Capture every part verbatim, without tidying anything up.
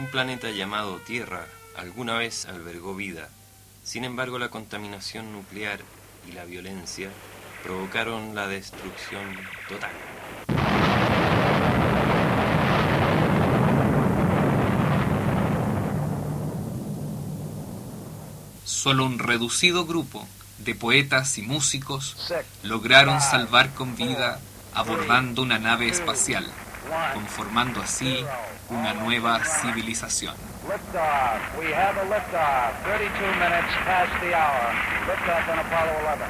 Un planeta llamado Tierra alguna vez albergó vida. Sin embargo, la contaminación nuclear y la violencia provocaron la destrucción total. Solo un reducido grupo de poetas y músicos lograron salvar con vida abordando una nave espacial, conformando así una nueva civilización. Liftoff. We have a liftoff. thirty-two minutes past the hour. Liftoff on Apollo eleven.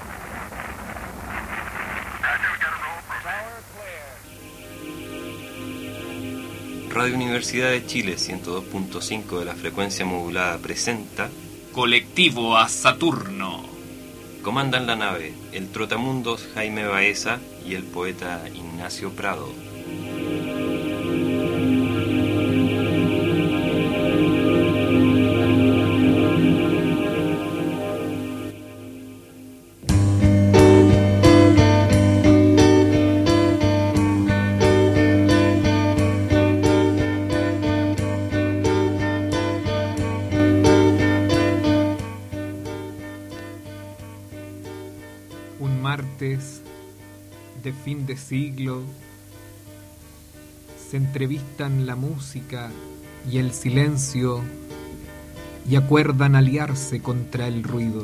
Radio Universidad de Chile ciento dos punto cinco de la frecuencia modulada presenta Colectivo a Saturno. Comandan la nave el trotamundos Jaime Baeza y el poeta Ignacio Prado. De fin de siglo, se entrevistan la música y el silencio y acuerdan aliarse contra el ruido.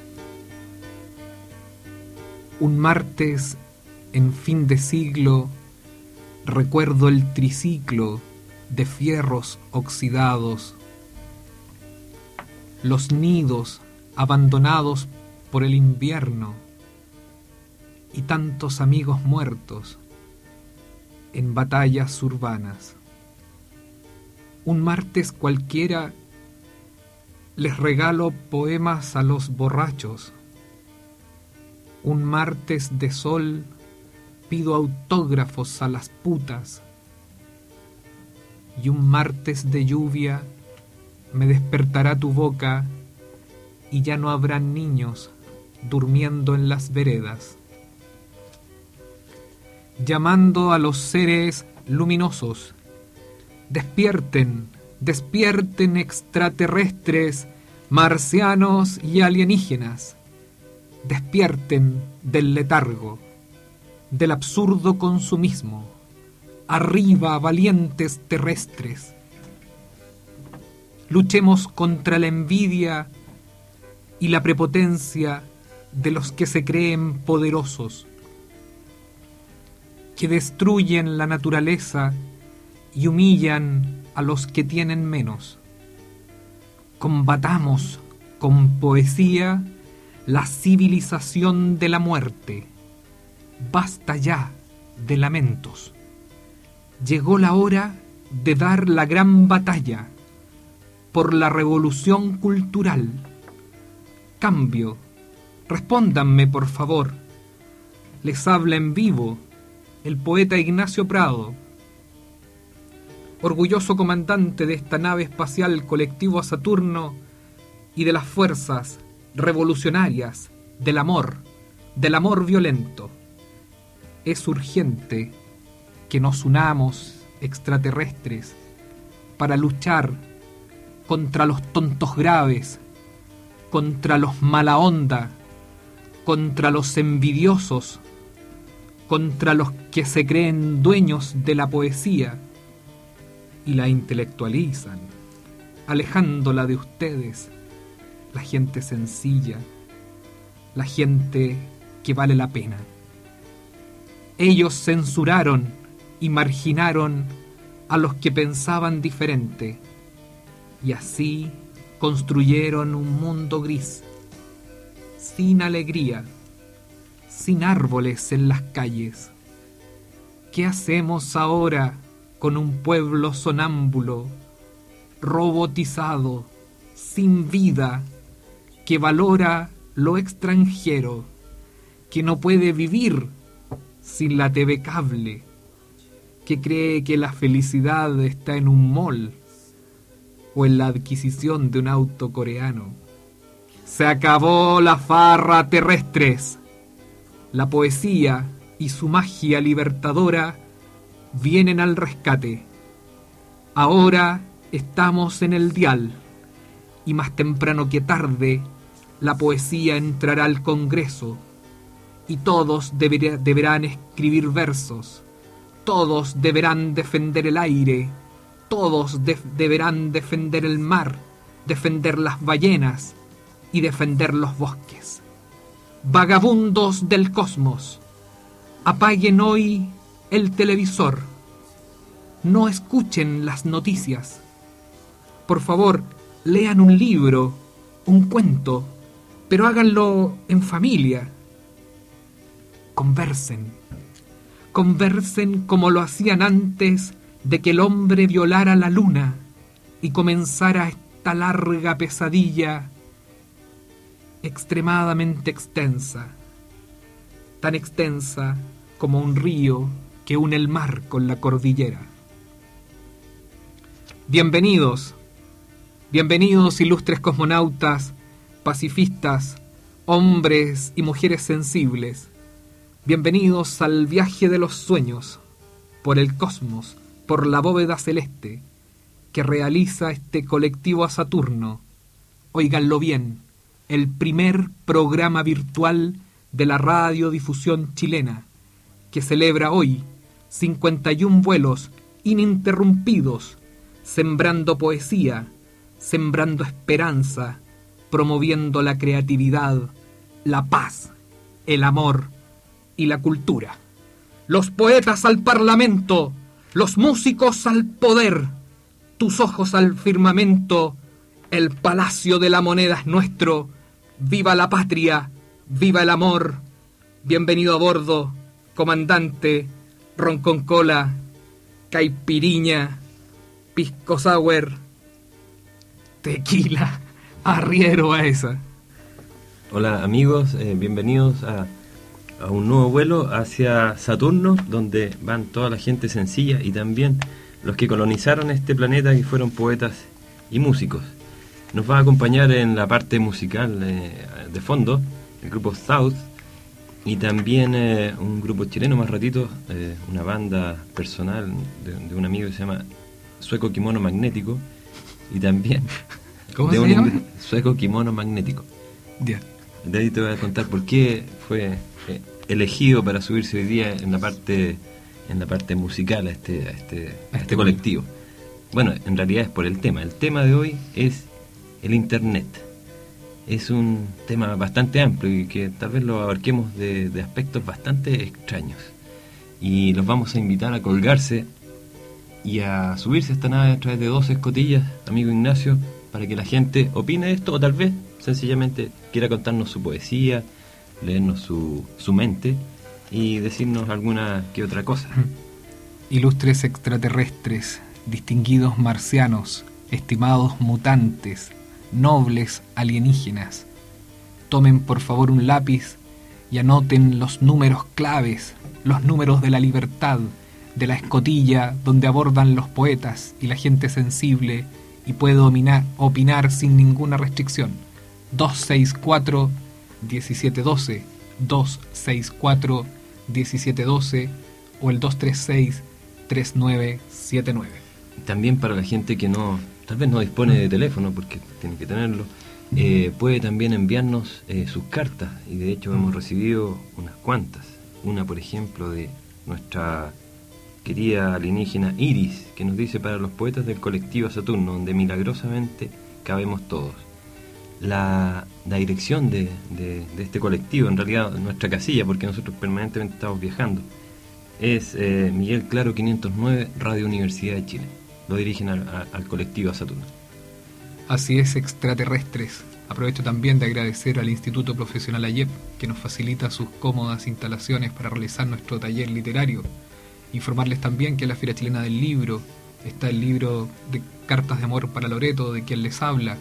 Un martes en fin de siglo recuerdo el triciclo de fierros oxidados, los nidos abandonados por el invierno y tantos amigos muertos en batallas urbanas. Un martes cualquiera les regalo poemas a los borrachos. Un martes de sol pido autógrafos a las putas. Y un martes de lluvia me despertará tu boca y ya no habrán niños durmiendo en las veredas. Llamando a los seres luminosos, despierten, despierten extraterrestres, marcianos y alienígenas, despierten del letargo, del absurdo consumismo, arriba valientes terrestres. Luchemos contra la envidia y la prepotencia de los que se creen poderosos, que destruyen la naturaleza y humillan a los que tienen menos. Combatamos con poesía la civilización de la muerte. Basta ya de lamentos. Llegó la hora de dar la gran batalla por la revolución cultural. Cambio. Respóndanme, por favor. Les habla en vivo el poeta Ignacio Prado, orgulloso comandante de esta nave espacial colectivo a Saturno y de las fuerzas revolucionarias del amor, del amor violento. Es urgente que nos unamos, extraterrestres, para luchar contra los tontos graves, contra los mala onda, contra los envidiosos, contra los que se creen dueños de la poesía y la intelectualizan, alejándola de ustedes, la gente sencilla, la gente que vale la pena. Ellos censuraron y marginaron a los que pensaban diferente, y así construyeron un mundo gris, sin alegría, sin árboles en las calles. ¿Qué hacemos ahora con un pueblo sonámbulo, robotizado, sin vida, que valora lo extranjero, que no puede vivir sin la T V cable, que cree que la felicidad está en un mall o en la adquisición de un auto coreano? Se acabó la farra, terrestres. La poesía y su magia libertadora vienen al rescate. Ahora Estamos en el dial, y más temprano que tarde, la poesía entrará al Congreso, y todos deber, deberán escribir versos, todos deberán defender el aire, todos de, deberán defender el mar, defender las ballenas y defender los bosques. Vagabundos del cosmos, apaguen hoy el televisor, no escuchen las noticias. Por favor, lean un libro, un cuento, pero háganlo en familia. Conversen, conversen como lo hacían antes de que el hombre violara la luna y comenzara esta larga pesadilla extremadamente extensa, tan extensa como un río que une el mar con la cordillera. Bienvenidos, bienvenidos ilustres cosmonautas, pacifistas, hombres y mujeres sensibles. Bienvenidos al viaje de los sueños, por el cosmos, por la bóveda celeste, que realiza este colectivo a Saturno. Óiganlo bien, el primer programa virtual de la radiodifusión chilena, que celebra hoy cincuenta y un vuelos ininterrumpidos, sembrando poesía, sembrando esperanza, promoviendo la creatividad, la paz, el amor y la cultura. Los poetas al parlamento, los músicos al poder, tus ojos al firmamento, el palacio de la moneda es nuestro. ¡Viva la patria! ¡Viva el amor! Bienvenido a bordo, comandante, ron con cola, caipiriña, pisco sour, tequila, arriero a esa. Hola amigos, eh, bienvenidos a, a un nuevo vuelo hacia Saturno, donde van toda la gente sencilla y también los que colonizaron este planeta y fueron poetas y músicos. Nos va a acompañar en la parte musical eh, de fondo el grupo South y también eh, un grupo chileno más ratito, eh, una banda personal de, de un amigo que se llama Sueco Kimono Magnético y también ¿Cómo de se un llama? Sueco Kimono Magnético. Ya. De ahí te voy a contar por qué fue eh, elegido para subirse hoy día en la parte en la parte musical a este a este, a este colectivo. Bueno, en realidad es por el tema. El tema de hoy es el Internet. Es un tema bastante amplio y que tal vez lo abarquemos de, de aspectos bastante extraños. Y los vamos a invitar a colgarse y a subirse a esta nave a través de dos escotillas, amigo Ignacio, para que la gente opine de esto o tal vez sencillamente quiera contarnos su poesía, leernos su, su mente y decirnos alguna que otra cosa. Ilustres extraterrestres, distinguidos marcianos, estimados mutantes, nobles alienígenas, tomen por favor un lápiz y anoten los números claves, los números de la libertad, de la escotilla donde abordan los poetas y la gente sensible y puede opinar, opinar sin ninguna restricción. Dos seis cuatro, diecisiete doce, dos seis cuatro, diecisiete doce o el dos tres seis, tres nueve siete nueve. También para la gente que no tal vez no dispone de teléfono, porque tiene que tenerlo, eh, puede también enviarnos eh, sus cartas, y de hecho hemos recibido unas cuantas. Una, por ejemplo, de nuestra querida alienígena Iris, que nos dice: para los poetas del colectivo Saturno, donde milagrosamente cabemos todos. La, la dirección de, de, de este colectivo, en realidad nuestra casilla, porque nosotros permanentemente estamos viajando, es eh, Miguel Claro quinientos nueve, Radio Universidad de Chile. Lo dirigen al, a, al colectivo Saturno. Así es, extraterrestres. Aprovecho también de agradecer al Instituto Profesional A Y E P, que nos facilita sus cómodas instalaciones para realizar nuestro taller literario. Informarles también que en la Feria Chilena del Libro está el libro de Cartas de Amor para Loreto, de quien les habla.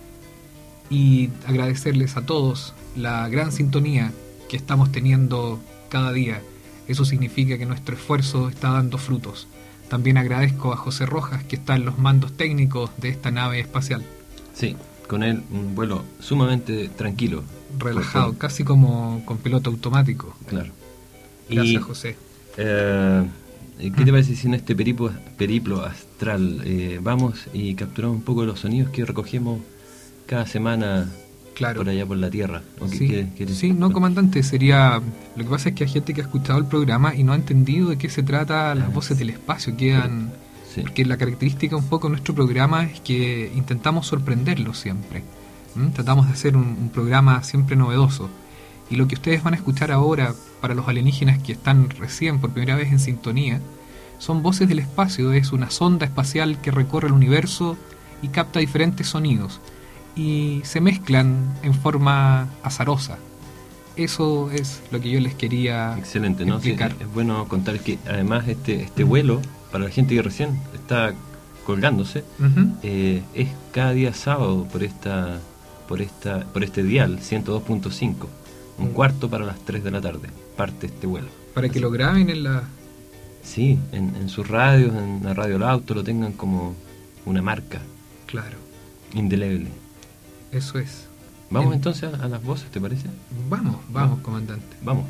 Y agradecerles a todos la gran sintonía que estamos teniendo cada día. Eso significa que nuestro esfuerzo está dando frutos. También agradezco a José Rojas, que está en los mandos técnicos de esta nave espacial. Sí, con él un vuelo sumamente tranquilo. Relajado, porque... casi como con piloto automático. Claro. Gracias, y, José. Eh, ¿qué te parece si en este periplo, periplo astral eh, vamos y capturamos un poco de los sonidos que recogemos cada semana claro. por allá por la Tierra? ¿O sí, qué, qué, qué, sí no, comandante, sería... Lo que pasa es que hay gente que ha escuchado el programa y no ha entendido de qué se trata las voces del espacio, quedan... Sí. Porque la característica un poco de nuestro programa es que intentamos sorprenderlos siempre. ¿Mm? Tratamos de hacer un, un programa siempre novedoso. Y lo que ustedes van a escuchar ahora, para los alienígenas que están recién por primera vez en sintonía, son voces del espacio. Es una sonda espacial que recorre el universo y capta diferentes sonidos. Y se mezclan en forma azarosa. Eso es lo que yo les quería Excelente, ¿no? explicar. Sí, es bueno contar que además este, este vuelo, para la gente que recién está colgándose, uh-huh. eh, es cada día sábado por esta por esta por este dial ciento dos punto cinco. Un cuarto para las tres de la tarde parte este vuelo. Para Así. que lo graben en la... Sí, en, en sus radios, en la radio del auto, lo tengan como una marca. Claro. Indeleble. Eso es. Vamos en... entonces a, a las voces, ¿te parece? Vamos, vamos, vamos, comandante. Vamos.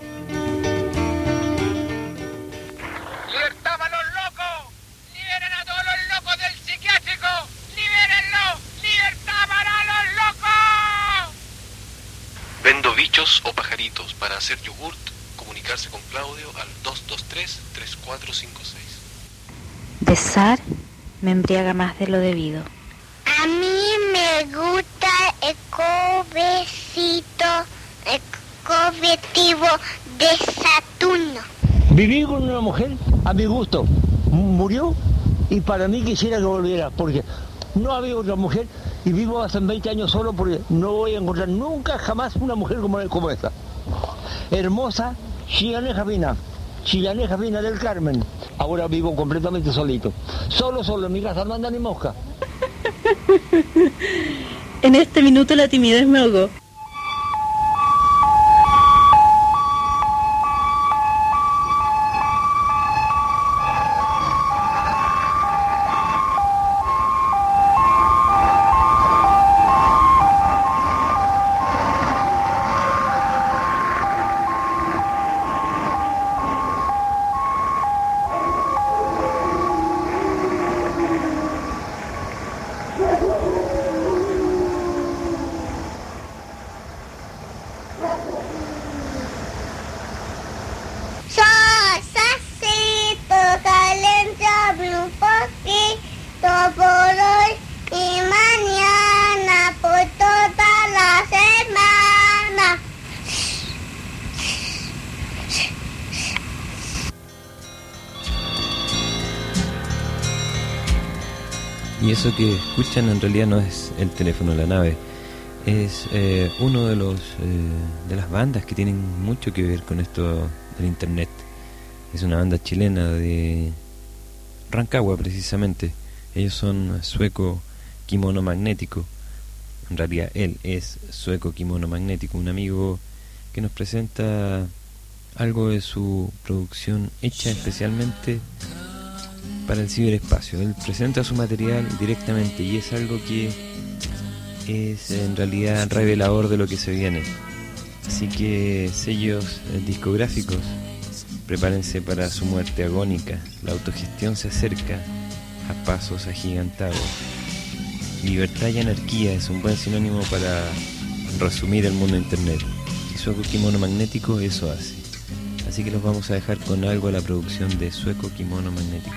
¡Libertad para los locos! ¡Liberen a todos los locos del psiquiátrico! ¡Libérenlo! ¡Libertad para los locos! Vendo bichos o pajaritos. Para hacer yogurt, comunicarse con Claudio al dos dos tres, tres cuatro cinco seis. Besar me embriaga más de lo debido. A mí me gusta el cobecito, el cobetivo de Saturno. Viví con una mujer a mi gusto. Murió y para mí quisiera que volviera, porque no había otra mujer y vivo hace veinte años solo porque no voy a encontrar nunca jamás una mujer como, como esta. Hermosa, chilaneja fina, chilaneja fina del Carmen. Ahora vivo completamente solito. Solo, solo, en mi casa no anda ni mosca. En este minuto la timidez me ahogó. Y eso que escuchan en realidad no es el teléfono de la nave, es eh, uno de los eh, de las bandas que tienen mucho que ver con esto del internet. Es una banda chilena de Rancagua precisamente. Ellos son Sueco Kimono Magnético. En realidad él es Sueco Kimono Magnético, un amigo que nos presenta algo de su producción hecha especialmente para el ciberespacio. Él presenta su material directamente y es algo que es en realidad revelador de lo que se viene. Así que sellos discográficos, prepárense para su muerte agónica. La autogestión se acerca a pasos agigantados. Libertad y anarquía es un buen sinónimo para resumir el mundo de internet. Y Sueco Kimono Magnético eso hace. Así que los vamos a dejar con algo de la producción de Sueco Kimono Magnético.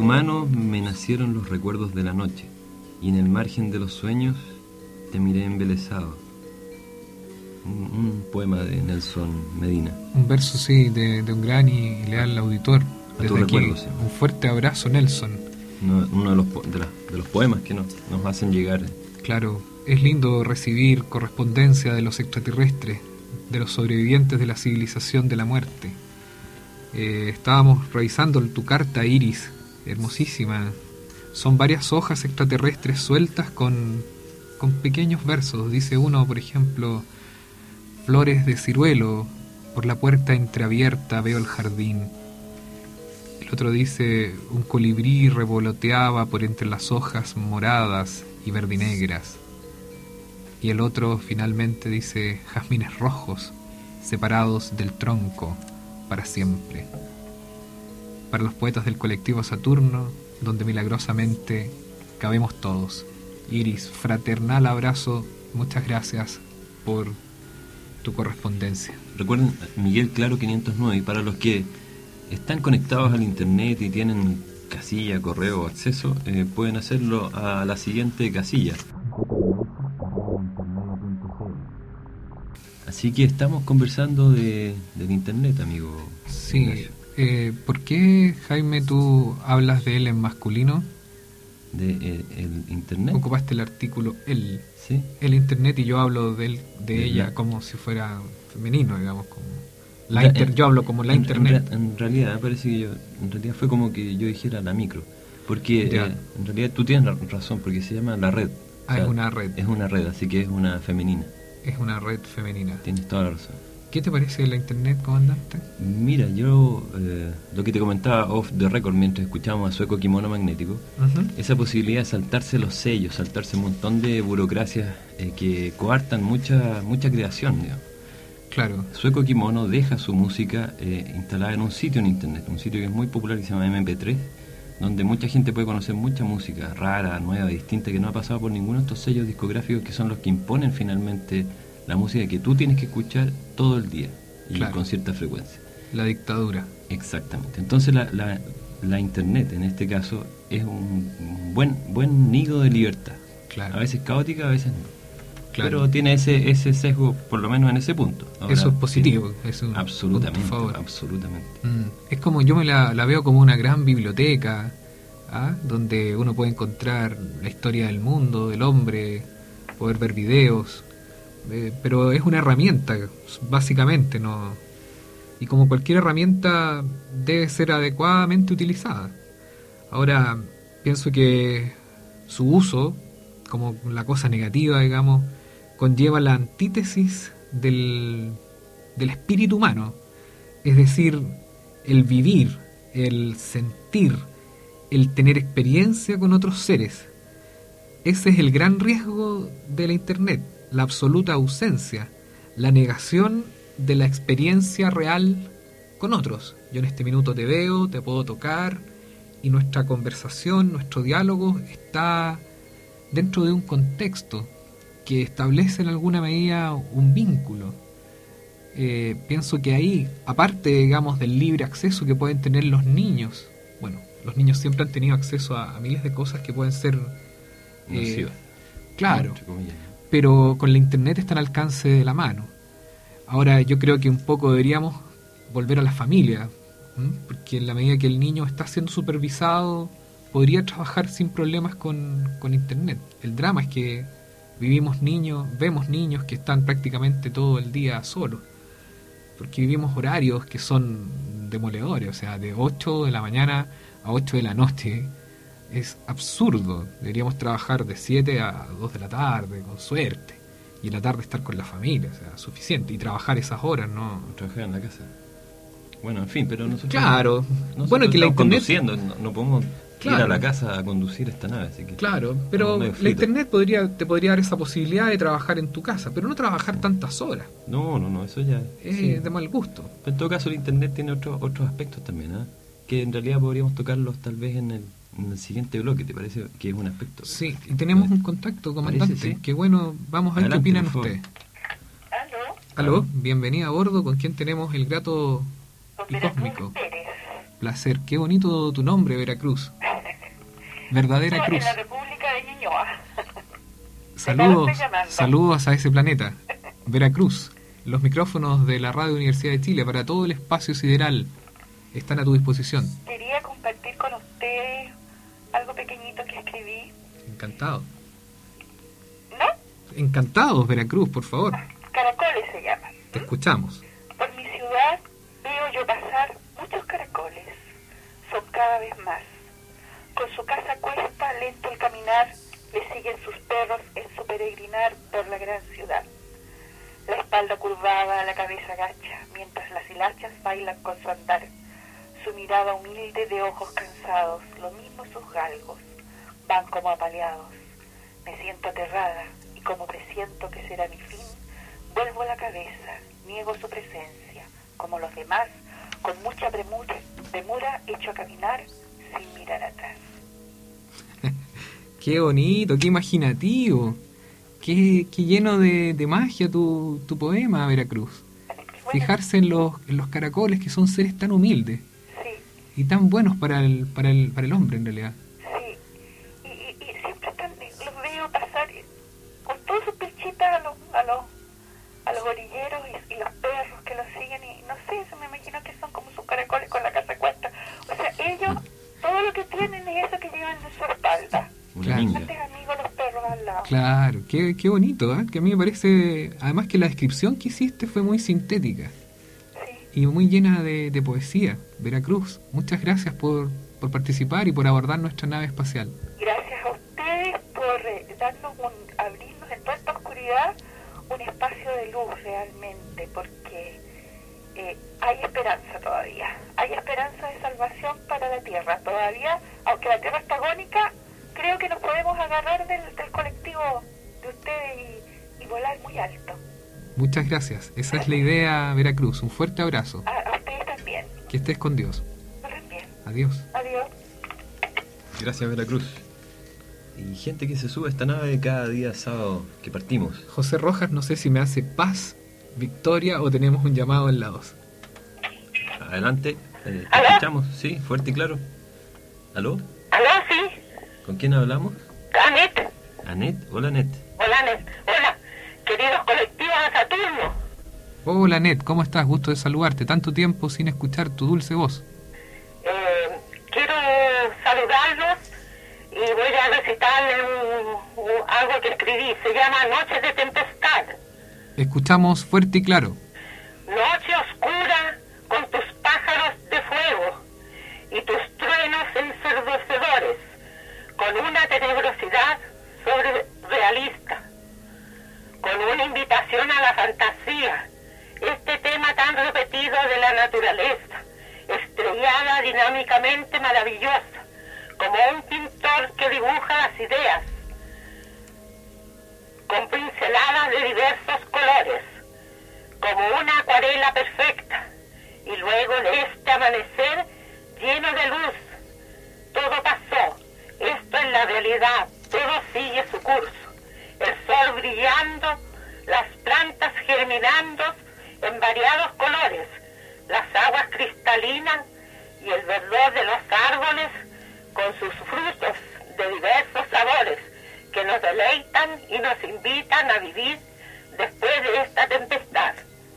mano me nacieron los recuerdos de la noche, y en el margen de los sueños te miré embelesado. Un, un poema de Nelson Medina. Un verso, sí, de, de un gran y leal auditor. A tu Desde aquí, recuerdo, sí. un fuerte abrazo, Nelson. Uno, uno de, los, po- de, la- de los poemas que nos, nos hacen llegar. Claro, es lindo recibir correspondencia de los extraterrestres, de los sobrevivientes de la civilización de la muerte. Eh, estábamos revisando tu carta, Iris, hermosísima. Son varias hojas extraterrestres sueltas con, con pequeños versos. Dice uno, por ejemplo, flores de ciruelo, por la puerta entreabierta veo el jardín. El otro dice, un colibrí revoloteaba por entre las hojas moradas y verdinegras. Y el otro finalmente dice, jazmines rojos, separados del tronco para siempre. Para los poetas del colectivo Saturno, donde milagrosamente cabemos todos. Iris, fraternal abrazo, muchas gracias por tu correspondencia. Recuerden, Miguel Claro quinientos nueve, y para los que están conectados al internet y tienen casilla, correo o acceso, eh, pueden hacerlo a la siguiente casilla. Así que estamos conversando de, del internet, amigo. Sí, Ignacio. eh, ¿por qué, Jaime, tú hablas de él en masculino? De eh, el internet. Ocupaste el artículo él, Sí. el internet, y yo hablo de, él, de De ella la- como si fuera femenino, digamos, como la Ya, inter- en- yo hablo como la en- internet. En, en realidad, parece que yo, en realidad fue como que yo dijera la micro. Porque Ya. eh, en realidad tú tienes ra- razón, porque se llama la red. Ah, es una red. Es una red, así que es una femenina. Es una red femenina. Tienes toda la razón. ¿Qué te parece la internet, comandante? Mira, yo eh, lo que te comentaba off the record mientras escuchábamos a Sueco Kimono Magnético, Ujú. esa posibilidad de saltarse los sellos, saltarse un montón de burocracias eh, que coartan mucha mucha creación, digamos. Claro, Sueco Kimono deja su música eh, instalada en un sitio en internet, un sitio que es muy popular que se llama eme pe tres, donde mucha gente puede conocer mucha música rara, nueva, distinta, que no ha pasado por ninguno de estos sellos discográficos que son los que imponen finalmente la música que tú tienes que escuchar todo el día y Claro. con cierta frecuencia. la dictadura. Exactamente. Entonces la, la, la internet en este caso es un un buen buen nido de libertad. Claro. A veces caótica, a veces no. Claro. Pero tiene ese ese sesgo, por lo menos en ese punto. Ahora, Eso es positivo. sí, Es un absolutamente, punto a favor. absolutamente. Mm, Es como, yo me la, la veo como una gran biblioteca, ¿ah? Donde uno puede encontrar la historia del mundo, del hombre, poder ver videos, eh, pero es una herramienta, básicamente, ¿no? Y como cualquier herramienta debe ser adecuadamente utilizada. Ahora, pienso que su uso, como la cosa negativa, digamos, conlleva la antítesis del, del espíritu humano. Es decir, el vivir, el sentir, el tener experiencia con otros seres. Ese es el gran riesgo de la internet, la absoluta ausencia, la negación de la experiencia real con otros. Yo en este minuto te veo, te puedo tocar, y nuestra conversación, nuestro diálogo está dentro de un contexto que establece en alguna medida un vínculo. Eh, pienso que ahí, aparte, digamos, del libre acceso que pueden tener los niños, bueno, los niños siempre han tenido acceso a, a miles de cosas que pueden ser eh, Nociva. claro, Entre comillas. pero con la internet está al alcance de la mano. Ahora yo creo que un poco deberíamos volver a la familia, ¿m? Porque en la medida que el niño está siendo supervisado, podría trabajar sin problemas con, con internet. El drama es que vivimos niños, vemos niños que están prácticamente todo el día solos, porque vivimos horarios que son demoledores, o sea, de ocho de la mañana a ocho de la noche. Es absurdo. Deberíamos trabajar de siete a dos de la tarde, con suerte, y en la tarde estar con la familia, o sea, suficiente, y trabajar esas horas, ¿no? Trabajar en la casa. Bueno, en fin, pero nosotros... Claro. nosotros Bueno, que la estamos internet... conduciendo, no, no podemos Claro. ir a la casa a conducir esta nave, así que... Claro, pero estamos medio la fritos. internet podría, te podría dar esa posibilidad de trabajar en tu casa, pero no trabajar tantas horas. No, no, no, eso ya... Es sí. de mal gusto. Pero en todo caso el internet tiene otros otros aspectos también, ¿ah? Que en realidad podríamos tocarlos tal vez en el, en el siguiente bloque, ¿te parece? Que es un aspecto... Sí, y tenemos un contacto, comandante. Parece, sí. Qué bueno, vamos a ver Adelante, qué opinan por favor. ustedes. Aló, bienvenida a bordo, con quien tenemos el grato y cósmico. Placer, qué bonito tu nombre, Veracruz. Verdadera No, Cruz. en la República de Ñuñoa. Saludos, estoy llamando. saludos a ese planeta. Veracruz, los micrófonos de la Radio Universidad de Chile para todo el espacio sideral están a tu disposición. Quería compartir con ustedes algo pequeñito que escribí. Encantado. ¿No? Encantados, Veracruz, por favor. Caracoles se llama. Te escuchamos. Por mi ciudad veo yo pasar muchos caracoles. Son cada vez más. Con su casa cuesta, lento el caminar, le siguen sus perros en su peregrinar por la gran ciudad. La espalda curvada, la cabeza gacha, mientras las hilachas bailan con su andar. Su mirada humilde de ojos cansados, lo mismo sus galgos, van como apaleados. Me siento aterrada y como presiento que será mi fin, vuelvo la cabeza, niego su presencia, como los demás, con mucha premura, premura hecho a caminar sin mirar atrás. Qué bonito, qué imaginativo, qué, qué lleno de, de magia tu, tu poema, Veracruz. Bueno, fijarse en los, en los caracoles, que son seres tan humildes, sí, y tan buenos para el, para el, para el hombre en realidad. Sí, y, y, y siempre están, los veo pasar con todas sus pechitas a los, a los, a los orilleros y, y los perros que los siguen, y no sé, eso me imagino que son como sus caracoles con la casa cuesta. O sea, ellos, todo lo que tienen es eso que llevan en su espalda. Claro. Antes amigos los perros al lado. Claro, qué, qué bonito, ¿eh? Que a mí me parece, además que la descripción que hiciste fue muy sintética, sí, y muy llena de, de poesía. Veracruz, muchas gracias por, por participar y por abordar nuestra nave espacial. Gracias a ustedes por eh, darnos un, abrirnos en toda esta oscuridad un espacio de luz realmente, porque eh, hay esperanza todavía, hay esperanza de salvación para la Tierra todavía, aunque la Tierra está agónica. Creo que nos podemos agarrar del, del colectivo de ustedes y, y volar muy alto. Muchas gracias. Esa es la idea, Veracruz. Un fuerte abrazo. A, a ustedes también. Que estés con Dios. También. Adiós. Adiós. Gracias, Veracruz. Y gente que se sube a esta nave cada día sábado que partimos. José Rojas, no sé si me hace paz, victoria o tenemos un llamado en la dos. Adelante. Eh, ¿Te escuchamos? Sí, fuerte y claro. ¿Aló? ¿Aló? Sí. ¿Con quién hablamos? Anet. Anet. Hola, Anet. Hola, Anet. Hola, queridos colectivos de Saturno. Hola, Anet. ¿Cómo estás? Gusto de saludarte. Tanto tiempo sin escuchar tu dulce voz. Eh, quiero saludarlos y voy a recitarles un, un, algo que escribí. Se llama Noches de Tempestad. Escuchamos fuerte y claro. Noche oscura con tus pájaros de fuego y tus truenos ensordecedores, con una tenebrosidad surrealista, con una invitación a la fantasía, este tema tan repetido de la naturaleza, estrellada dinámicamente maravillosa, como un pintor que dibuja las ideas, con pinceladas de diversos colores, como una acuarela perfecta, y luego de este amanecer lleno de luz, todo pasó. Esto es la realidad, todo sigue su curso. El sol brillando, las plantas germinando en variados colores, las aguas cristalinas y el verdor de los árboles con sus frutos de diversos sabores que nos deleitan y nos invitan a vivir después de esta tempestad.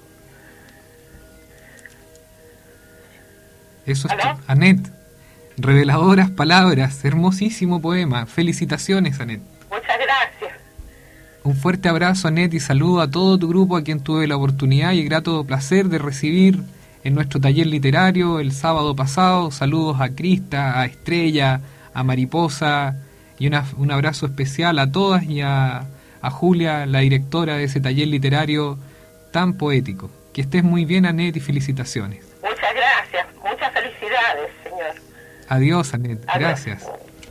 Eso es, Anet. Reveladoras palabras, hermosísimo poema. Felicitaciones, Anet. Muchas gracias. Un fuerte abrazo, Anet, y saludo a todo tu grupo, a quien tuve la oportunidad y el grato placer de recibir en nuestro taller literario el sábado pasado. Saludos a Crista, a Estrella, a Mariposa, y una, un abrazo especial a todas y a, a Julia, la directora de ese taller literario tan poético. Que estés muy bien, Anet, y felicitaciones. Muchas gracias, muchas felicidades, señor. Adiós, Anet. Adiós. Gracias.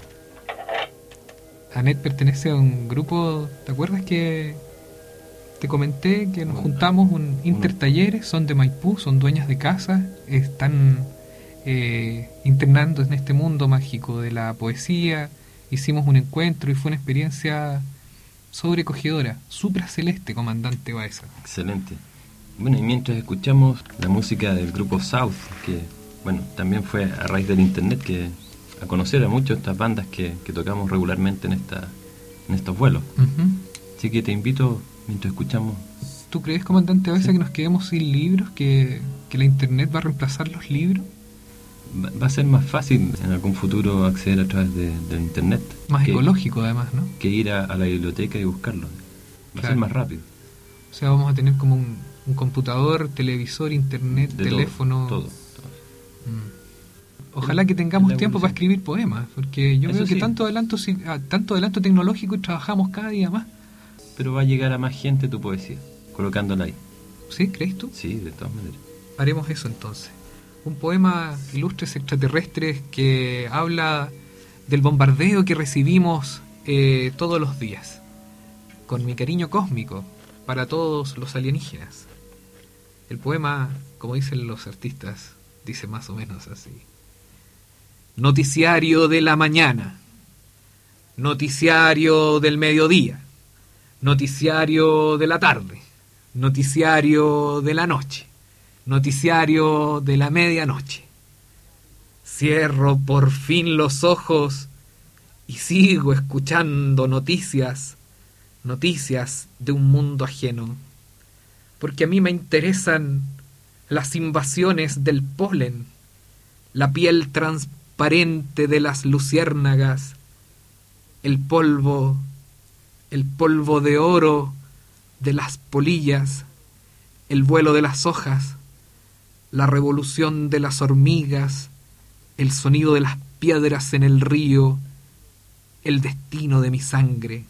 Anet pertenece a un grupo, ¿te acuerdas que te comenté que nos juntamos un intertalleres? Son de Maipú, son dueñas de casa, están eh, internando en este mundo mágico de la poesía. Hicimos un encuentro y fue una experiencia sobrecogedora, supraceleste, comandante Baeza. Excelente. Bueno, y mientras escuchamos la música del grupo South, que bueno, también fue a raíz del internet que a conocer a muchas de estas bandas que, que tocamos regularmente en esta en estos vuelos. Uh-huh. Así que te invito, mientras escuchamos... ¿Tú crees, comandante, a veces sí. que nos quedemos sin libros, que, que la internet va a reemplazar los libros? Va, va a ser más fácil en algún futuro acceder a través de, de internet. Más que, ecológico, además, ¿no? Que ir a, a la biblioteca y buscarlo. Va Claro. a ser más rápido. O sea, vamos a tener como un, un computador, televisor, internet, De teléfono... Todo, todo, todo. Mm. Ojalá que tengamos tiempo para escribir poemas, porque yo Eso veo que sí. tanto adelanto, si- ah, tanto adelanto tecnológico y trabajamos cada día más. Pero va a llegar a más gente tu poesía, colocándola ahí. ¿Sí? ¿Crees tú? Sí, de todas maneras. Haremos eso entonces. Un poema, Ilustres Extraterrestres, que habla del bombardeo que recibimos eh, todos los días. Con mi cariño cósmico para todos los alienígenas. El poema, como dicen los artistas, dice más o menos así. Noticiario de la mañana. Noticiario del mediodía. Noticiario de la tarde. Noticiario de la noche. Noticiario de la medianoche. Cierro por fin los ojos y sigo escuchando noticias, noticias de un mundo ajeno, porque a mí me interesan las invasiones del polen, la piel transparente de las luciérnagas, el polvo, el polvo de oro de las polillas, el vuelo de las hojas, la revolución de las hormigas, el sonido de las piedras en el río, el destino de mi sangre.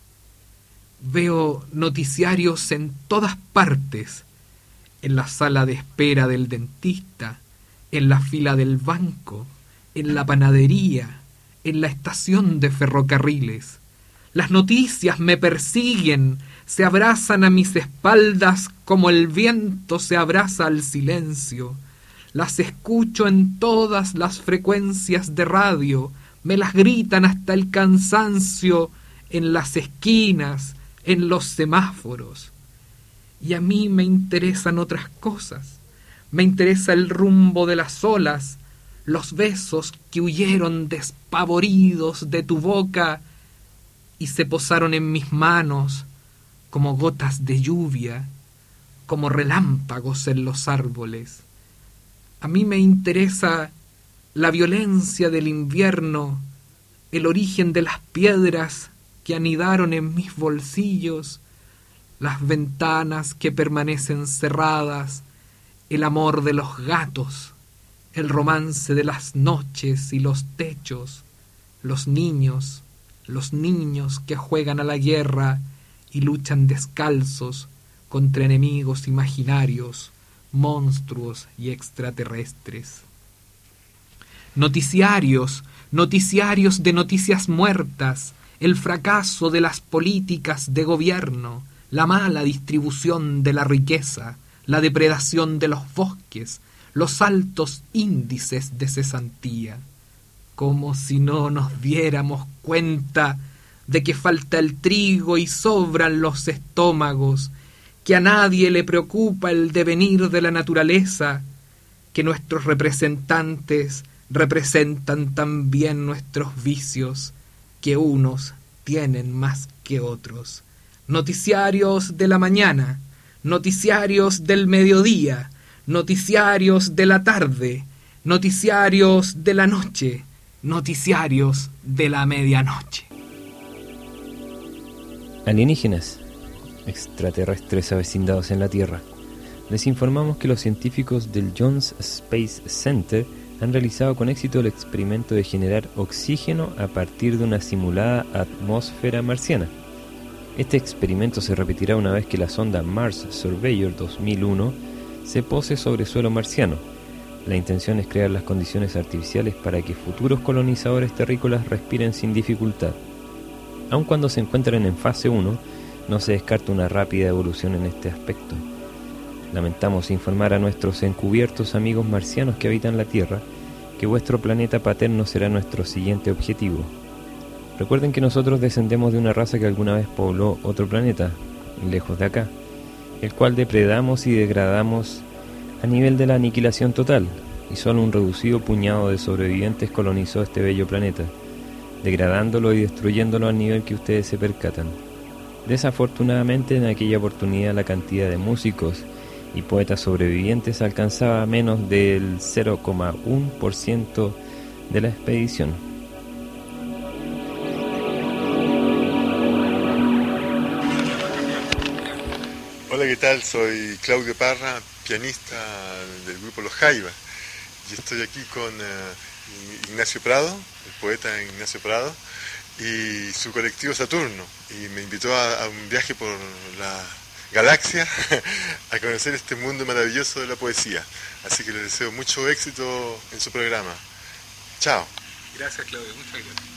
Veo noticiarios en todas partes, en la sala de espera del dentista, en la fila del banco, en la panadería, en la estación de ferrocarriles. Las noticias me persiguen, se abrazan a mis espaldas como el viento se abraza al silencio. Las escucho en todas las frecuencias de radio, me las gritan hasta el cansancio en las esquinas, en los semáforos. Y a mí me interesan otras cosas. Me interesa el rumbo de las olas, los besos que huyeron despavoridos de tu boca y se posaron en mis manos como gotas de lluvia, como relámpagos en los árboles. A mí me interesa la violencia del invierno, el origen de las piedras que anidaron en mis bolsillos, las ventanas que permanecen cerradas, el amor de los gatos, el romance de las noches y los techos, los niños, los niños que juegan a la guerra y luchan descalzos contra enemigos imaginarios, monstruos y extraterrestres. Noticiarios, noticiarios de noticias muertas, el fracaso de las políticas de gobierno, la mala distribución de la riqueza, la depredación de los bosques, los altos índices de cesantía. Como si no nos diéramos cuenta de que falta el trigo y sobran los estómagos, que a nadie le preocupa el devenir de la naturaleza, que nuestros representantes representan también nuestros vicios, que unos tienen más que otros. Noticiarios de la mañana, noticiarios del mediodía, noticiarios de la tarde, noticiarios de la noche, noticiarios de la medianoche. Alienígenas, extraterrestres avecindados en la Tierra. Les informamos que los científicos del Jones Space Center han realizado con éxito el experimento de generar oxígeno a partir de una simulada atmósfera marciana. Este experimento se repetirá una vez que la sonda Mars Surveyor dos mil uno se pose sobre suelo marciano. La intención es crear las condiciones artificiales para que futuros colonizadores terrícolas respiren sin dificultad. Aun cuando se encuentran en fase uno, no se descarta una rápida evolución en este aspecto. Lamentamos informar a nuestros encubiertos amigos marcianos que habitan la Tierra que vuestro planeta paterno será nuestro siguiente objetivo. Recuerden que nosotros descendemos de una raza que alguna vez pobló otro planeta, lejos de acá, el cual depredamos y degradamos a nivel de la aniquilación total. y solo un reducido puñado de sobrevivientes colonizó este bello planeta, degradándolo y destruyéndolo al nivel que ustedes se percatan. Desafortunadamente, en aquella oportunidad la cantidad de músicos y poetas sobrevivientes alcanzaba menos del cero coma uno por ciento de la expedición. Hola, ¿qué tal? Soy Claudio Parra, pianista del grupo Los Jaivas, y estoy aquí con uh, Ignacio Prado, el poeta Ignacio Prado, y su colectivo Saturno, y me invitó a, a un viaje por la galaxia a conocer este mundo maravilloso de la poesía. Así que les deseo mucho éxito en su programa. Chao. Gracias, Claudio, muchas gracias.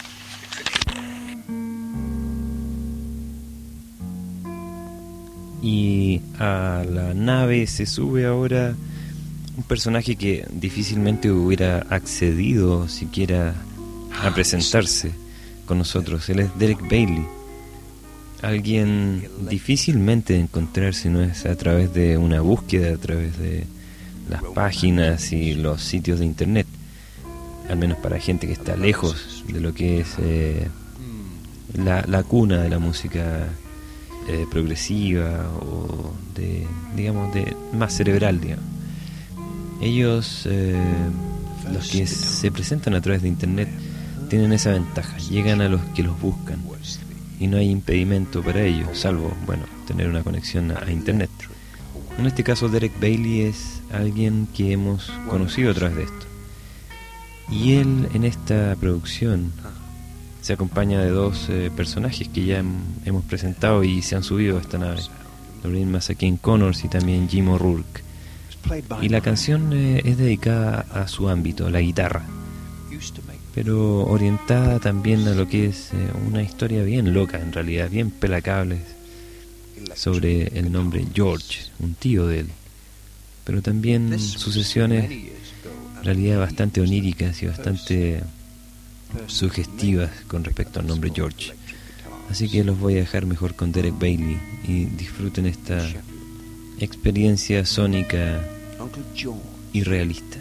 Y a la nave se sube ahora un personaje que difícilmente hubiera accedido siquiera a presentarse con nosotros. Él es Derek Bailey, alguien difícilmente de encontrar si no es a través de una búsqueda, a través de las páginas y los sitios de internet, al menos para gente que está lejos de lo que es eh, la, la cuna de la música eh, progresiva o de, digamos, de más cerebral, digamos. Ellos, eh, los que se presentan a través de internet, tienen esa ventaja, llegan a los que los buscan y no hay impedimento para ellos, salvo, bueno, tener una conexión a, a internet. En este caso, Derek Bailey es alguien que hemos conocido a través de esto, y él en esta producción se acompaña de dos eh, personajes que ya hem, hemos presentado y se han subido a esta nave, Lorraine Massaquin Connors y también Jim O'Rourke. Y la canción eh, es dedicada a su ámbito, la guitarra, pero orientada también a lo que es eh, una historia bien loca, en realidad, bien pelacable, sobre el nombre George, un tío de él, pero también sucesiones en realidad bastante oníricas y bastante sugestivas con respecto al nombre George. Así que los voy a dejar mejor con Derek Bailey y disfruten esta experiencia sónica y realista.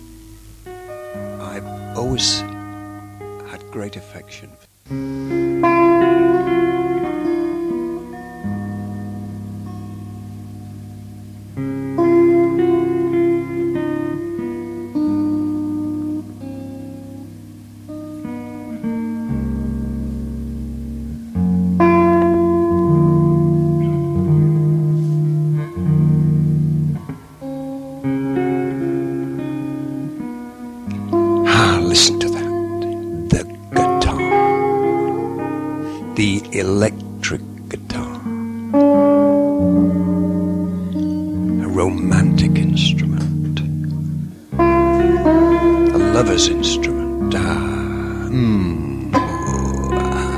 I've always had great affection. Electric guitar, a romantic instrument, a lover's instrument. Ah, mm, oh,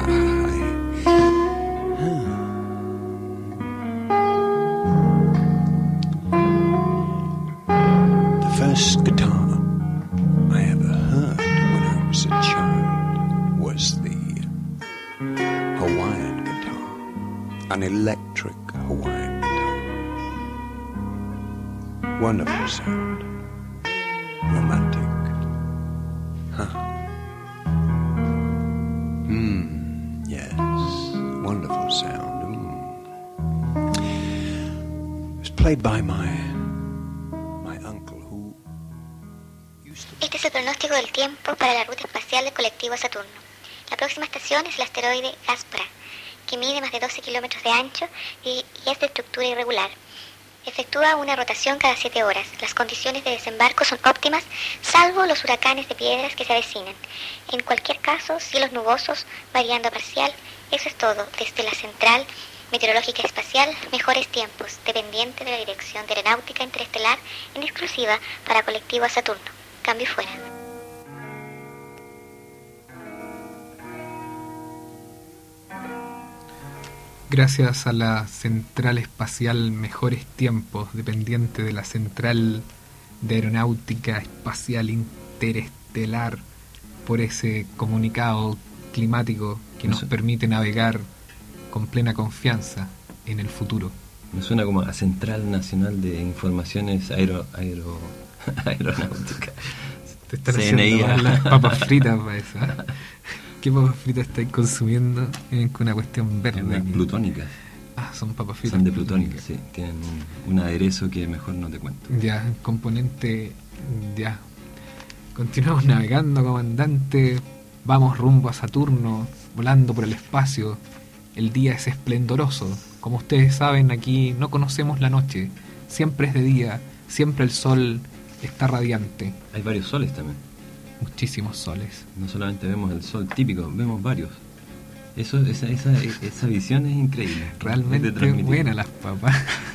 I, the first guitar I ever heard when I was a child was the Hawaiian guitar, an electric Hawaiian guitar. Wonderful sound, romantic. Huh. Hmm, yes, wonderful sound. Mm. It was played by my, my uncle who used to... Este es el pronóstico del tiempo para la ruta espacial del colectivo Saturno. La próxima estación es el asteroide Gaspra, que mide más de doce kilómetros de ancho y, y es de estructura irregular. Efectúa una rotación cada siete horas. Las condiciones de desembarco son óptimas, salvo los huracanes de piedras que se avecinan. En cualquier caso, cielos nubosos, variando a parcial. Eso es todo. Desde la Central Meteorológica Espacial, mejores tiempos, dependiente de la Dirección de Aeronáutica Interestelar, en exclusiva para colectivo Saturno. Cambio fuera. Gracias a la Central Espacial Mejores Tiempos, dependiente de la Central de Aeronáutica Espacial Interestelar, por ese comunicado climático que nos permite navegar con plena confianza en el futuro. Me suena como a Central Nacional de Informaciones Aero... aero Aeronáutica. Te están C N I. haciendo las papas fritas para eso. ¿eh? ¿Qué papas fritas estáis consumiendo? Tienen con una cuestión verde. Unas aquí. plutónicas. Ah, son papas fritas. Son de plutónica, sí. Tienen un, un aderezo que mejor no te cuento. Ya, componente. Ya. Continuamos navegando, comandante. Vamos rumbo a Saturno, volando por el espacio. El día es esplendoroso. Como ustedes saben, aquí no conocemos la noche. Siempre es de día, siempre el sol está radiante. Hay varios soles también. Muchísimos soles. No solamente vemos el sol típico, vemos varios. Eso, esa, esa, esa visión es increíble. Realmente buena las papas.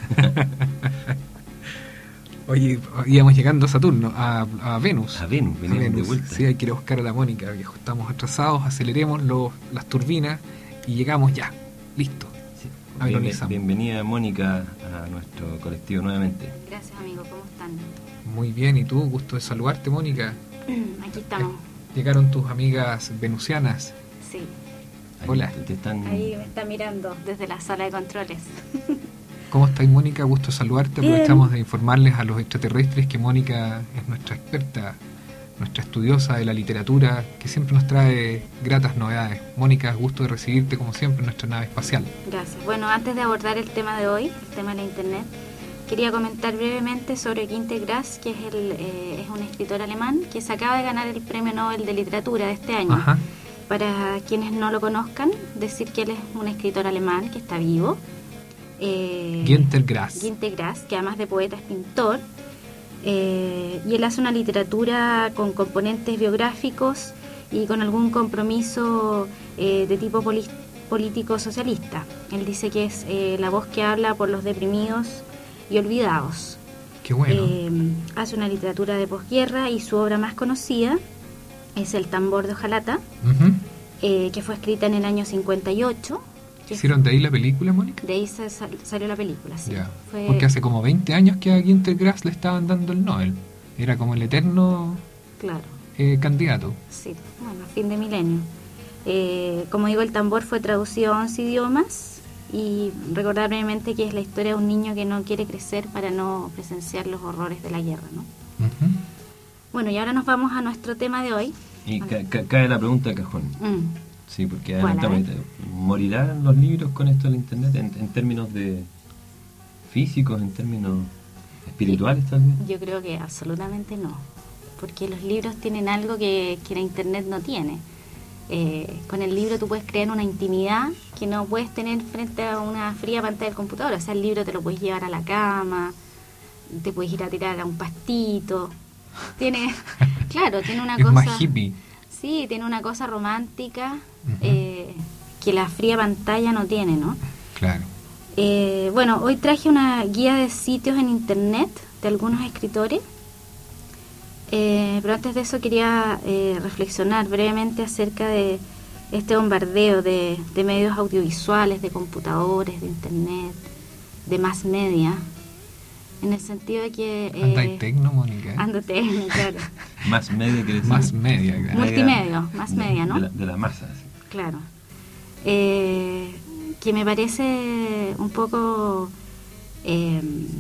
Oye, íbamos llegando a Saturno, a, a Venus. A Venus, venimos de vuelta. Sí, hay que ir a buscar a la Mónica, que estamos atrasados, aceleremos los, las turbinas y llegamos ya, listo. Sí. Bien, bienvenida, Mónica, a nuestro colectivo nuevamente. Gracias, amigo, ¿cómo están? Muy bien, ¿y tú? Gusto de saludarte, Mónica. Aquí estamos. Llegaron tus amigas venusianas. Sí. Ahí Hola. Te, te están... Ahí me está mirando desde la sala de controles. ¿Cómo estáis, Mónica? Gusto de saludarte. Bien. Aprovechamos de informarles a los extraterrestres que Mónica es nuestra experta, nuestra estudiosa de la literatura, que siempre nos trae gratas novedades. Mónica, gusto de recibirte como siempre en nuestra nave espacial. Gracias. Bueno, antes de abordar el tema de hoy, el tema de la Internet, quería comentar brevemente sobre Günter Grass, que es, el, eh, es un escritor alemán que se acaba de ganar el Premio Nobel de Literatura de este año. Ajá. Para quienes no lo conozcan, decir que él es un escritor alemán que está vivo. Eh, Günter Grass. Günter Grass, que además de poeta es pintor. Eh, y él hace una literatura con componentes biográficos y con algún compromiso eh, de tipo poli- político socialista. Él dice que es eh, la voz que habla por los deprimidos y olvidados. Qué bueno. Eh, hace una literatura de posguerra y su obra más conocida es El tambor de hojalata, Uh-huh. eh, que fue escrita en el año cincuenta y ocho. ¿Hicieron de ahí la película, Mónica? De ahí se sal- salió la película, sí. Ya. Fue, Porque hace como veinte años que a Günter Grass le estaban dando el Nobel. Era como el eterno Claro, eh, candidato. sí, bueno, fin de milenio. Eh, como digo, El tambor fue traducido a once idiomas y recordar brevemente que es la historia de un niño que no quiere crecer para no presenciar los horrores de la guerra, ¿no? Uh-huh. Bueno, y ahora nos vamos a nuestro tema de hoy. Y ca- ca- cae la pregunta de cajón. Mm. Sí, porque ¿Cuál, adelantamos, ¿morirán los libros con esto del internet en, en términos de físicos, en términos espirituales tal vez? Yo creo que absolutamente no, porque los libros tienen algo que, que la internet no tiene. Eh, con el libro tú puedes crear una intimidad que no puedes tener frente a una fría pantalla del computador. O sea, el libro te lo puedes llevar a la cama, te puedes ir a tirar a un pastito. Tiene, claro, tiene una es cosa... más hippie. Sí, tiene una cosa romántica Uh-huh. eh, que la fría pantalla no tiene, ¿no? Claro. Eh, bueno, hoy traje una guía de sitios en internet de algunos escritores, eh, pero antes de eso quería eh, reflexionar brevemente acerca de este bombardeo de, de medios audiovisuales, de computadores, de internet, de más media, en el sentido de que... Eh, Anda y tecno, Mónica. Ando tecno, claro. Más media quiere decir. Más media, claro. Multimedia, más de, media, ¿no? De la, de la masa, sí. Claro. Eh, que me parece un poco, eh,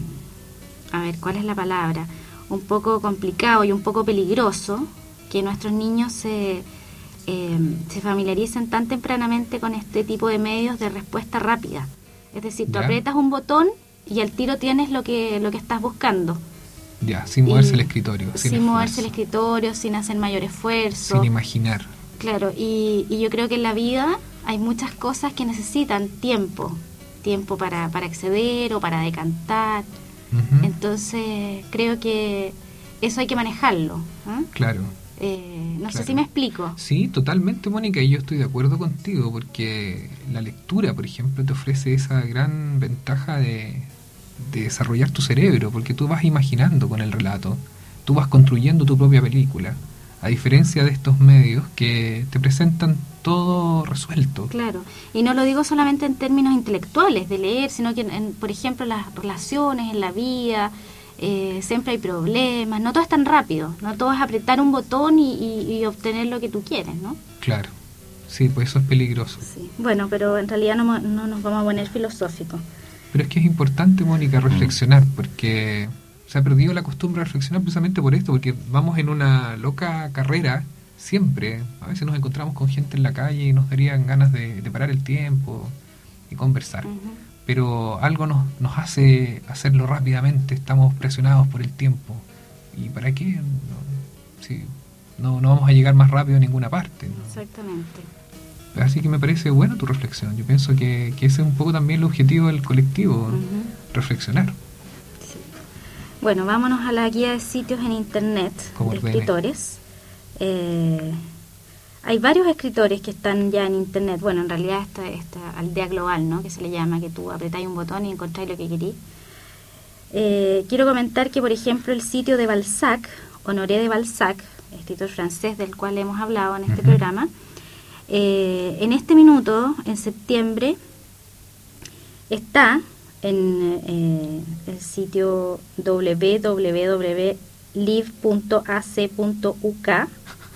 a ver, ¿cuál es la palabra? Un poco complicado y un poco peligroso que nuestros niños se, eh, se familiaricen tan tempranamente con este tipo de medios de respuesta rápida. Es decir, tú Ya. aprietas un botón y al tiro tienes lo que, lo que estás buscando. Ya, sin moverse Y- el escritorio. Sin, Sin moverse el esfuerzo, escritorio, sin hacer mayor esfuerzo. sin imaginar. Claro, y, y yo creo que en la vida hay muchas cosas que necesitan tiempo, tiempo para, para acceder o para decantar. Ujú. Entonces creo que eso hay que manejarlo. ¿ah? Claro. Eh, no sé Claro. si me explico. Sí, totalmente, Mónica, y yo estoy de acuerdo contigo, porque la lectura, por ejemplo, te ofrece esa gran ventaja de, de desarrollar tu cerebro, porque tú vas imaginando con el relato, tú vas construyendo tu propia película, a diferencia de estos medios que te presentan todo resuelto. Claro, y no lo digo solamente en términos intelectuales de leer, sino que, en, en, por ejemplo, las relaciones en la vida, eh, siempre hay problemas, no todo es tan rápido, no todo es apretar un botón y, y, y obtener lo que tú quieres, ¿no? Claro, sí, pues eso es peligroso. Sí. Bueno, pero en realidad no, mo- no nos vamos a poner filosóficos. Pero es que es importante, Mónica, reflexionar, porque se ha perdido la costumbre de reflexionar precisamente por esto, porque vamos en una loca carrera siempre. A veces nos encontramos con gente en la calle y nos darían ganas de, de parar el tiempo y conversar. Uh-huh. Pero algo nos, nos hace hacerlo rápidamente, estamos presionados por el tiempo. ¿Y para qué? No, sí, no, no vamos a llegar más rápido a ninguna parte, ¿no? Exactamente. Así que me parece buena tu reflexión. Yo pienso que, que ese es un poco también el objetivo del colectivo, uh-huh. reflexionar. Sí. Bueno, vámonos a la guía de sitios en internet de escritores. Eh, hay varios escritores que están ya en internet. Bueno, en realidad esta, esta aldea global, ¿no?, que se le llama, que tú apretáis un botón y encontráis lo que querís. Eh, quiero comentar que, por ejemplo, el sitio de Balzac, Honoré de Balzac, escritor francés del cual hemos hablado en este uh-huh. programa, eh, en este minuto, en septiembre, está en eh, el sitio doble u doble u doble u punto live punto a c punto u k.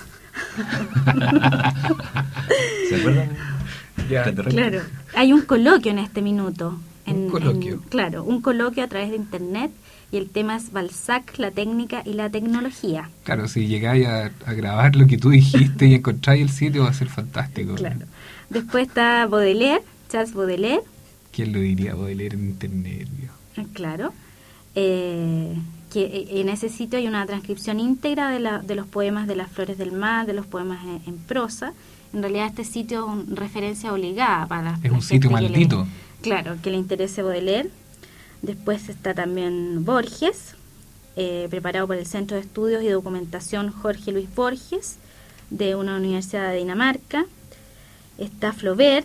¿Se acuerdan? Ya. Claro, hay un coloquio en este minuto. En, un coloquio. En, claro, un coloquio a través de internet, y el tema es Balzac, la técnica y la tecnología. Claro, si llegáis a, a grabar lo que tú dijiste y encontráis el sitio, va a ser fantástico. Claro. Después está Baudelaire, Charles Baudelaire. ¿Quién lo diría, Baudelaire en internet? Dios? Claro. Eh, que en ese sitio hay una transcripción íntegra de, la, de los poemas de las Flores del Mar, de los poemas en, en prosa. En realidad este sitio es una referencia obligada para es un sitio maldito. Le, claro, que le interese Baudelaire. Después está también Borges, eh, preparado por el Centro de Estudios y Documentación Jorge Luis Borges, de una universidad de Dinamarca. Está Flaubert,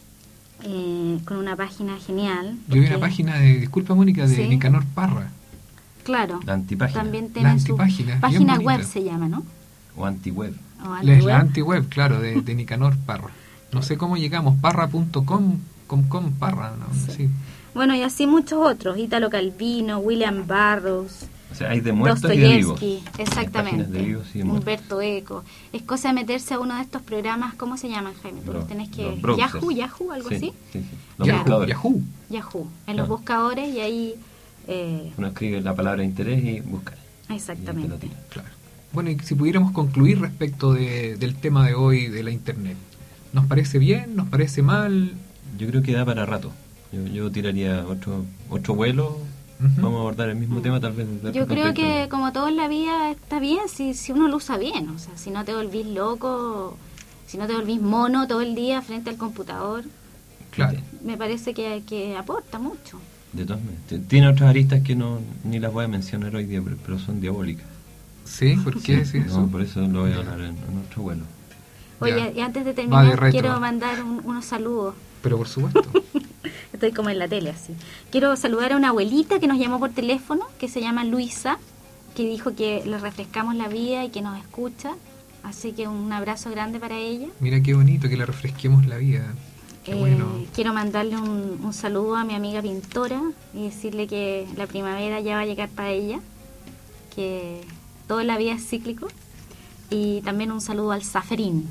eh, con una página genial. Yo vi una página de, disculpa Mónica, de ¿sí? Nicanor Parra. Claro, la antipágina. También tiene su página web, se llama, ¿no? O antiweb. O antiweb. La antiweb, claro, de, de Nicanor Parra. No sé cómo llegamos, parra punto com, com, com, parra, ¿no? Sí. Sí. Bueno, y así muchos otros, Italo Calvino, William Burroughs, o sea, hay de muertos y de vivos. Exactamente, de vivos y de Humberto Eco. Es cosa de meterse a uno de estos programas, ¿cómo se llaman, Jaime? Tú los tenés que... Yahoo, Yahoo, algo sí, así. Sí, sí. Los Yahoo, buscadores. Yahoo. Yahoo, en claro. los buscadores, y ahí... Eh, uno escribe la palabra interés y busca. Exactamente. Y claro. Bueno, y si pudiéramos concluir respecto de, del tema de hoy de la internet, ¿nos parece bien? ¿Nos parece mal? Yo creo que da para rato. Yo, yo tiraría otro otro vuelo. Uh-huh. Vamos a abordar el mismo uh-huh. tema, tal vez. Yo creo que como todo en la vida está bien si, si uno lo usa bien. O sea, si no te volvís loco, si no te volvís mono todo el día frente al computador. Claro. Me parece que, que aporta mucho. De todas maneras. Tiene otras aristas que no ni las voy a mencionar hoy día, pero, pero son diabólicas. ¿Sí? ¿Por qué decir eso? No, por eso lo voy a hablar en, en otro vuelo. Oye, ya. Y antes de terminar, de quiero mandar un, unos saludos. Pero por supuesto. Estoy como en la tele, así. Quiero saludar a una abuelita que nos llamó por teléfono, que se llama Luisa, que dijo que le refrescamos la vida y que nos escucha. Así que un abrazo grande para ella. Mira qué bonito que le refresquemos la vida. Qué eh, bueno. Quiero mandarle un, un saludo a mi amiga pintora y decirle que la primavera ya va a llegar para ella, que toda la vida es cíclico. Y también un saludo al Zaferín.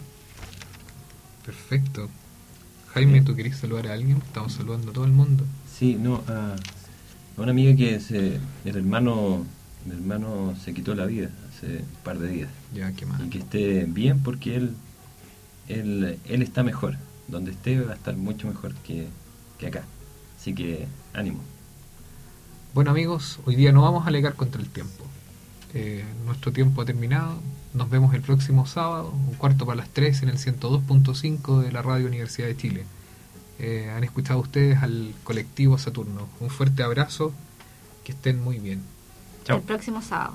Perfecto. Jaime, ¿tú querés saludar a alguien? Estamos saludando a todo el mundo. Sí, no, a, a una amiga que se, el hermano el hermano se quitó la vida hace un par de días. Ya, qué mal. Y que esté bien, porque él él, él está mejor. Donde esté va a estar mucho mejor que, que acá. Así que, ánimo. Bueno, amigos, hoy día no vamos a alegar contra el tiempo. Eh, nuestro tiempo ha terminado. Nos vemos el próximo sábado, un cuarto para las tres, en el ciento dos punto cinco de la Radio Universidad de Chile. Eh, han escuchado ustedes al colectivo Saturno. Un fuerte abrazo, que estén muy bien. Chao. El próximo sábado.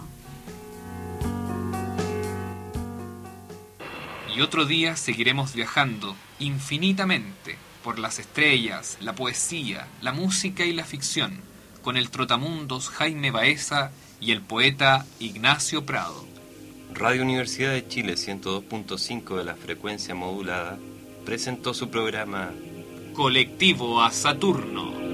Y otro día seguiremos viajando infinitamente por las estrellas, la poesía, la música y la ficción, con el trotamundos Jaime Baeza y el poeta Ignacio Prado. Radio Universidad de Chile ciento dos punto cinco de la frecuencia modulada presentó su programa Colectivo a Saturno.